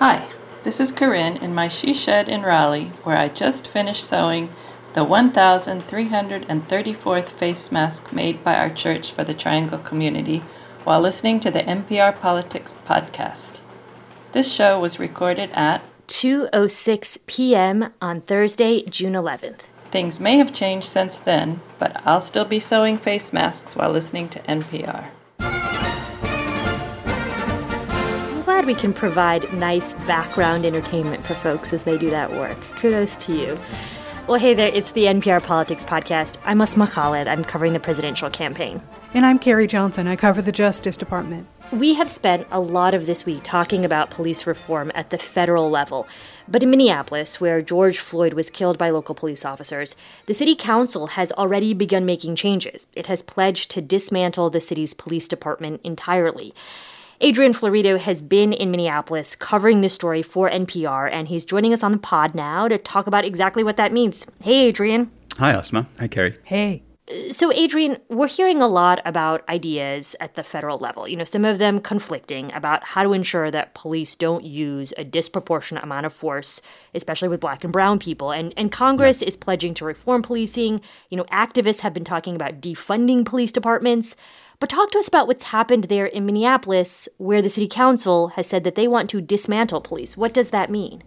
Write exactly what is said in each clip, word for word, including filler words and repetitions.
Hi, this is Corinne in my she shed in Raleigh, where I just finished sewing the one thousand three hundred thirty-fourth face mask made by our church for the Triangle community while listening to the N P R Politics podcast. This show was recorded at two oh six p.m. on Thursday, June eleventh. Things may have changed since then, but I'll still be sewing face masks while listening to N P R. I'm glad we can provide nice background entertainment for folks as they do that work. Kudos to you. Well, hey there, it's the N P R Politics Podcast. I'm Asma Khalid. I'm covering the presidential campaign. And I'm Carrie Johnson. I cover the Justice Department. We have spent a lot of this week talking about police reform at the federal level. But in Minneapolis, where George Floyd was killed by local police officers, the city council has already begun making changes. It has pledged to dismantle the city's police department entirely. Adrian Florido has been in Minneapolis covering this story for N P R, and he's joining us on the pod now to talk about exactly what that means. Hey, Adrian. Hi, Asma. Hi, Carrie. Hey. So, Adrian, we're hearing a lot about ideas at the federal level, you know, some of them conflicting about how to ensure that police don't use a disproportionate amount of force, especially with black and brown people. And, and Congress yeah. is pledging to reform policing. You know, activists have been talking about defunding police departments. But talk to us about what's happened there in Minneapolis, where the city council has said that they want to dismantle police. What does that mean?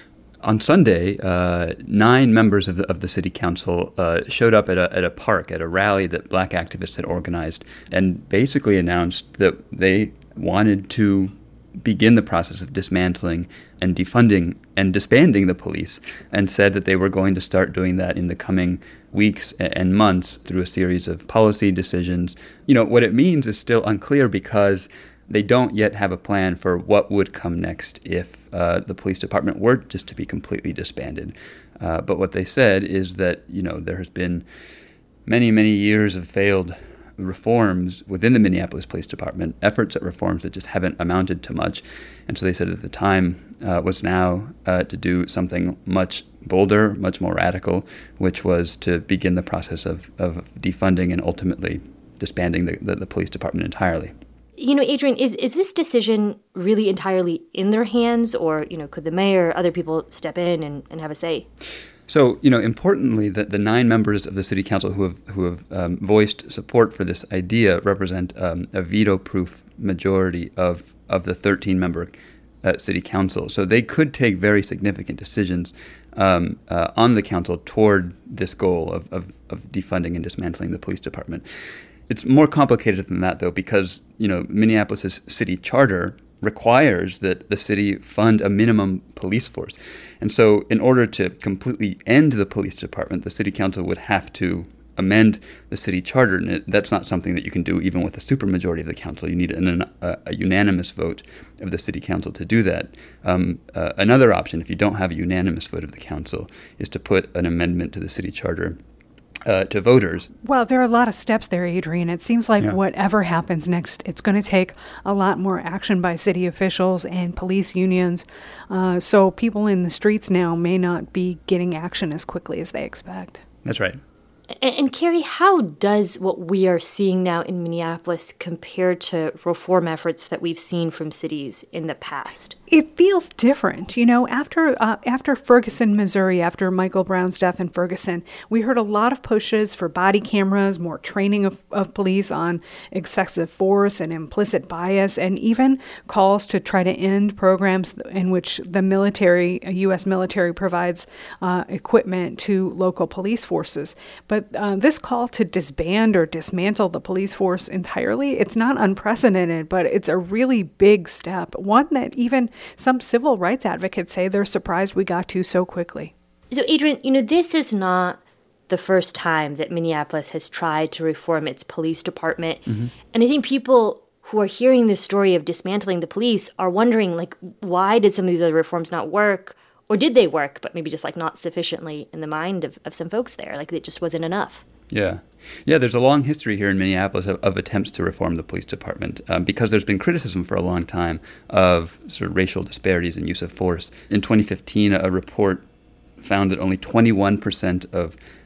On Sunday, uh, nine members of the, of the city council uh, showed up at a, at a park, at a rally that black activists had organized, and basically announced that they wanted to begin the process of dismantling and defunding and disbanding the police, and said that they were going to start doing that in the coming weeks and months through a series of policy decisions. You know, what it means is still unclear because they don't yet have a plan for what would come next if uh, the police department were just to be completely disbanded. Uh, but what they said is that, you know, there has been many, many years of failed reforms within the Minneapolis Police Department, efforts at reforms that just haven't amounted to much. And so they said that the time uh, was now uh, to do something much bolder, much more radical, which was to begin the process of, of defunding and ultimately disbanding the, the, the police department entirely. You know, Adrian, is, is this decision really entirely in their hands, or, you know, could the mayor or other people step in and, and have a say? So, you know, importantly, the, the nine members of the city council who have who have um, voiced support for this idea represent um, a veto-proof majority of, of the thirteen-member uh, city council. So they could take very significant decisions um, uh, on the council toward this goal of, of, of defunding and dismantling the police department. It's more complicated than that, though, because, you know, Minneapolis' city charter requires that the city fund a minimum police force. And so in order to completely end the police department, the city council would have to amend the city charter. And it, that's not something that you can do even with a supermajority of the council. You need an, a, a unanimous vote of the city council to do that. Um, uh, another option, if you don't have a unanimous vote of the council, is to put an amendment to the city charter Uh, to voters. Well, there are a lot of steps there, Adrian. It seems like yeah. whatever happens next, it's going to take a lot more action by city officials and police unions. Uh, so people in the streets now may not be getting action as quickly as they expect. That's right. And, and Carrie, how does what we are seeing now in Minneapolis compare to reform efforts that we've seen from cities in the past? It feels different. You know, after uh, after Ferguson, Missouri, after Michael Brown's death in Ferguson, we heard a lot of pushes for body cameras, more training of, of police on excessive force and implicit bias, and even calls to try to end programs in which the military, U S military, provides uh, equipment to local police forces. But uh, this call to disband or dismantle the police force entirely, it's not unprecedented, but it's a really big step, one that even some civil rights advocates say they're surprised we got to so quickly. So, Adrian, you know, this is not the first time that Minneapolis has tried to reform its police department. Mm-hmm. And I think people who are hearing this story of dismantling the police are wondering, like, why did some of these other reforms not work? Or did they work, but maybe just, like, not sufficiently in the mind of, of some folks there? Like, it just wasn't enough. Yeah. Yeah, there's a long history here in Minneapolis of, of attempts to reform the police department um, because there's been criticism for a long time of sort of racial disparities in use of force. In twenty fifteen, a report found that only twenty-one percent of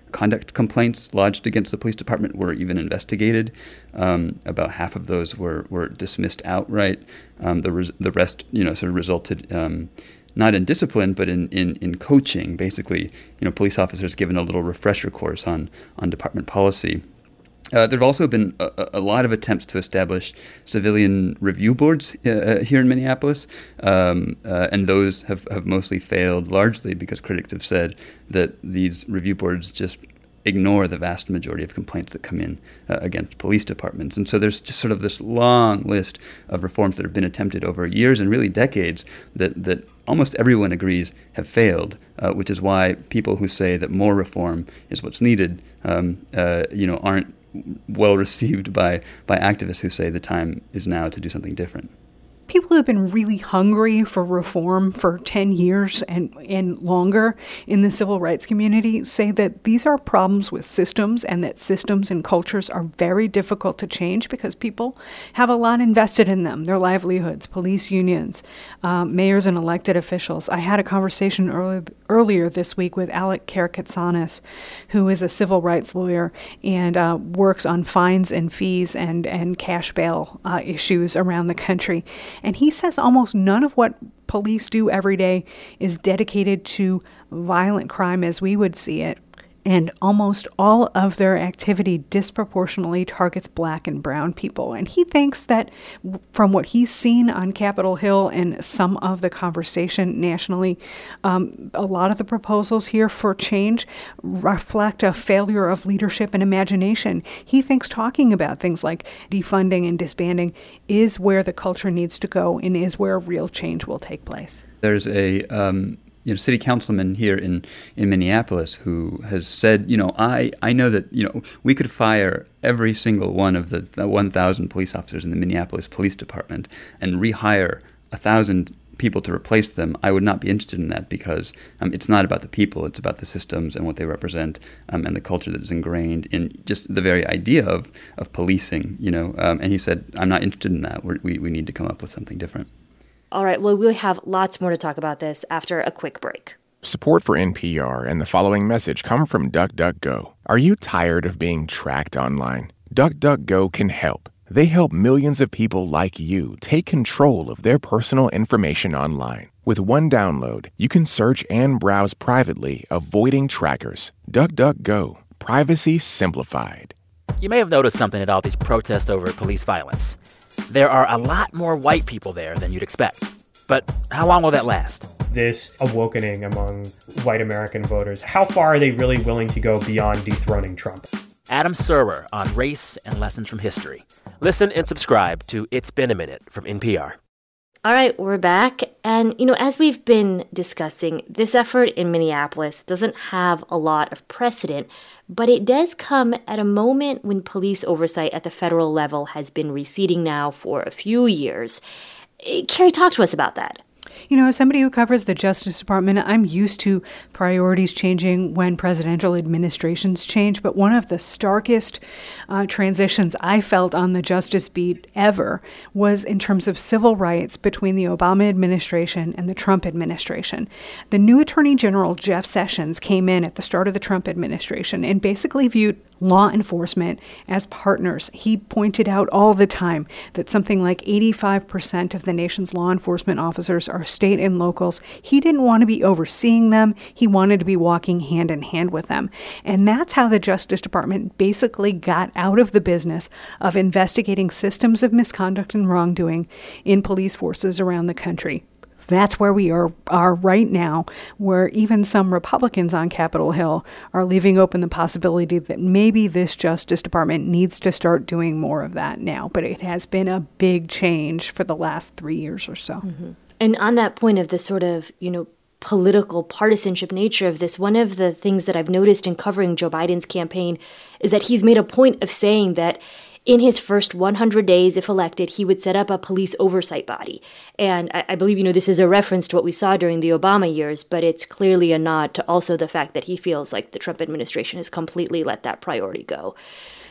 conduct complaints lodged against the police department were even investigated. Um, about half of those were, were dismissed outright. Um, the res- the rest, you know, sort of resulted um, not in discipline, but in, in, in coaching. Basically, you know, police officers given a little refresher course on on department policy. Uh, there have also been a, a lot of attempts to establish civilian review boards uh, here in Minneapolis, um, uh, and those have, have mostly failed, largely because critics have said that these review boards just ignore the vast majority of complaints that come in uh, against police departments. And so there's just sort of this long list of reforms that have been attempted over years and really decades that, that almost everyone agrees have failed, uh, which is why people who say that more reform is what's needed, um, uh, you know, aren't well received by, by activists who say the time is now to do something different. People who have been really hungry for reform for ten years and, and longer in the civil rights community say that these are problems with systems and that systems and cultures are very difficult to change because people have a lot invested in them, their livelihoods, police unions, um, mayors and elected officials. I had a conversation early, earlier this week with Alec Karakatsanis, who is a civil rights lawyer and uh, works on fines and fees and, and cash bail uh, issues around the country. And he says almost none of what police do every day is dedicated to violent crime as we would see it. And almost all of their activity disproportionately targets black and brown people. And he thinks that from what he's seen on Capitol Hill and some of the conversation nationally, um, a lot of the proposals here for change reflect a failure of leadership and imagination. He thinks talking about things like defunding and disbanding is where the culture needs to go and is where real change will take place. There's a... Um You know, city councilman here in, in Minneapolis who has said, you know, I, I know that, you know, we could fire every single one of the, the one thousand police officers in the Minneapolis Police Department and rehire one thousand people to replace them. I would not be interested in that because um, it's not about the people. It's about the systems and what they represent um, and the culture that is ingrained in just the very idea of, of policing, you know. Um, and he said, I'm not interested in that. We're, we we need to come up with something different. All right, well, we'll have lots more to talk about this after a quick break. Support for N P R and the following message come from DuckDuckGo. Are you tired of being tracked online? DuckDuckGo can help. They help millions of people like you take control of their personal information online. With one download, you can search and browse privately, avoiding trackers. DuckDuckGo. Privacy simplified. You may have noticed something at all these protests over police violence. There are a lot more white people there than you'd expect. But how long will that last? This awakening among white American voters, how far are they really willing to go beyond dethroning Trump? Adam Serwer on race and lessons from history. Listen and subscribe to It's Been a Minute from N P R. All right, we're back. And, you know, as we've been discussing, this effort in Minneapolis doesn't have a lot of precedent, but it does come at a moment when police oversight at the federal level has been receding now for a few years. Carrie, talk to us about that. You know, as somebody who covers the Justice Department, I'm used to priorities changing when presidential administrations change. But one of the starkest uh, transitions I felt on the Justice beat ever was in terms of civil rights between the Obama administration and the Trump administration. The new Attorney General, Jeff Sessions, came in at the start of the Trump administration and basically viewed law enforcement as partners. He pointed out all the time that something like eighty-five percent of the nation's law enforcement officers are state and locals. He didn't want to be overseeing them. He wanted to be walking hand in hand with them. And that's how the Justice Department basically got out of the business of investigating systems of misconduct and wrongdoing in police forces around the country. That's where we are, are right now, where even some Republicans on Capitol Hill are leaving open the possibility that maybe this Justice Department needs to start doing more of that now. But it has been a big change for the last three years or so. Mm-hmm. And on that point of the sort of, you know, political partisanship nature of this, one of the things that I've noticed in covering Joe Biden's campaign is that he's made a point of saying that in his first one hundred days, if elected, he would set up a police oversight body. And I, I believe, you know, this is a reference to what we saw during the Obama years, but it's clearly a nod to also the fact that he feels like the Trump administration has completely let that priority go.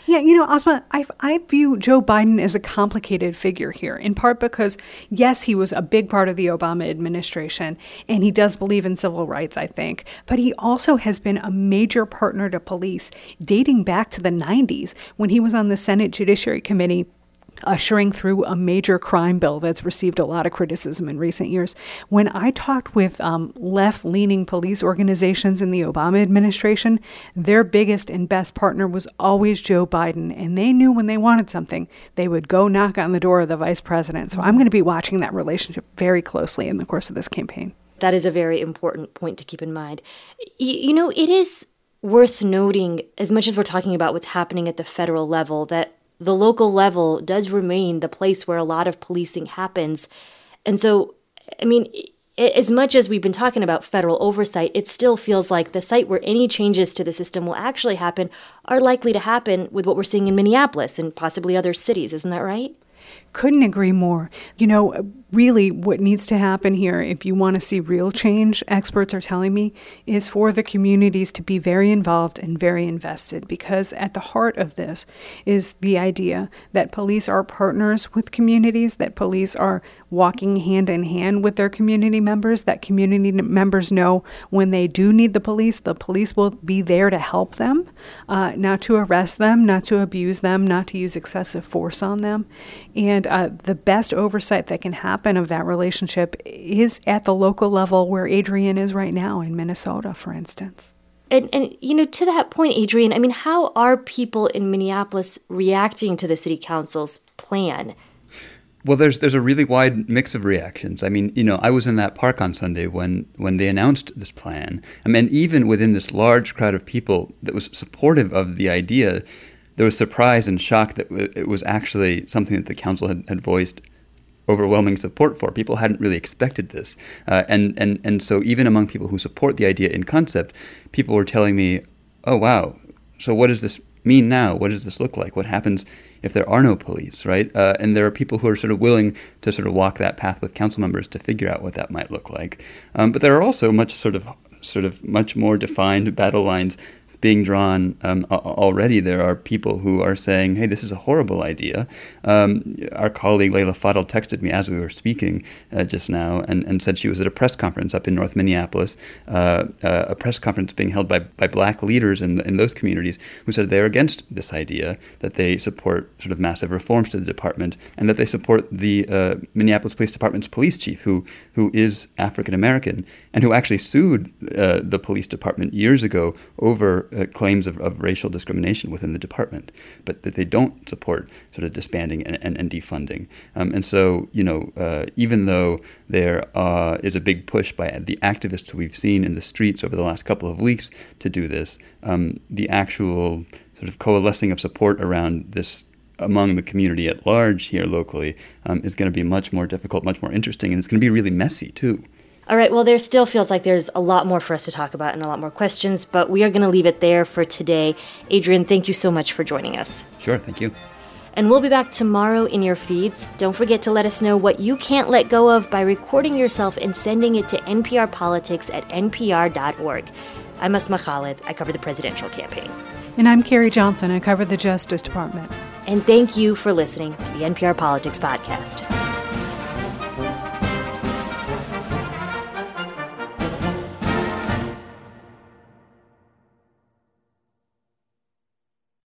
Yeah, you know, Asma, I, I view Joe Biden as a complicated figure here, in part because, yes, he was a big part of the Obama administration, and he does believe in civil rights, I think, but he also has been a major partner to police dating back to the nineties when he was on the Senate Judiciary Committee ushering through a major crime bill that's received a lot of criticism in recent years. When I talked with um, left-leaning police organizations in the Obama administration, their biggest and best partner was always Joe Biden, and they knew when they wanted something, they would go knock on the door of the vice president. So I'm going to be watching that relationship very closely in the course of this campaign. That is a very important point to keep in mind. Y- you know, it is worth noting, as much as we're talking about what's happening at the federal level, that the local level does remain the place where a lot of policing happens. And so, I mean, as much as we've been talking about federal oversight, it still feels like the site where any changes to the system will actually happen are likely to happen with what we're seeing in Minneapolis and possibly other cities. Isn't that right? Couldn't agree more. You know, really what needs to happen here, if you want to see real change, experts are telling me, is for the communities to be very involved and very invested, because at the heart of this is the idea that police are partners with communities, that police are walking hand in hand with their community members, that community members know when they do need the police, the police will be there to help them, uh, not to arrest them, not to abuse them, not to use excessive force on them. And uh, the best oversight that can happen of that relationship is at the local level where Adrienne is right now in Minnesota, for instance. And, and, you know, to that point, Adrienne, I mean, how are people in Minneapolis reacting to the city council's plan? Well, there's there's a really wide mix of reactions. I mean, you know, I was in that park on Sunday when, when they announced this plan. I mean, even within this large crowd of people that was supportive of the idea, there was surprise and shock that it was actually something that the council had, had voiced overwhelming support for. People hadn't really expected this. Uh, and, and, and so even among people who support the idea in concept, people were telling me, oh, wow, so what does this mean now? What does this look like? What happens if there are no police, right? Uh, and there are people who are sort of willing to sort of walk that path with council members to figure out what that might look like. Um, but there are also much sort of sort of much more defined battle lines being drawn um, already. There are people who are saying, hey, this is a horrible idea. Um, our colleague Layla Fadel texted me as we were speaking uh, just now and, and said she was at a press conference up in North Minneapolis, uh, uh, a press conference being held by, by black leaders in, in those communities who said they're against this idea, that they support sort of massive reforms to the department, and that they support the uh, Minneapolis Police Department's police chief, who who is African American, and who actually sued uh, the police department years ago over Uh, claims of, of racial discrimination within the department, but that they don't support sort of disbanding and, and, and defunding. Um, and so, you know, uh, even though there uh, is a big push by the activists we've seen in the streets over the last couple of weeks to do this, um, the actual sort of coalescing of support around this among the community at large here locally um, is going to be much more difficult, much more interesting, and it's going to be really messy, too. All right, well, there still feels like there's a lot more for us to talk about and a lot more questions, but we are going to leave it there for today. Adrienne, thank you so much for joining us. Sure, thank you. And we'll be back tomorrow in your feeds. Don't forget to let us know what you can't let go of by recording yourself and sending it to N P R Politics at N P R dot org. I'm Asma Khalid. I cover the presidential campaign. And I'm Carrie Johnson. I cover the Justice Department. And thank you for listening to the N P R Politics Podcast.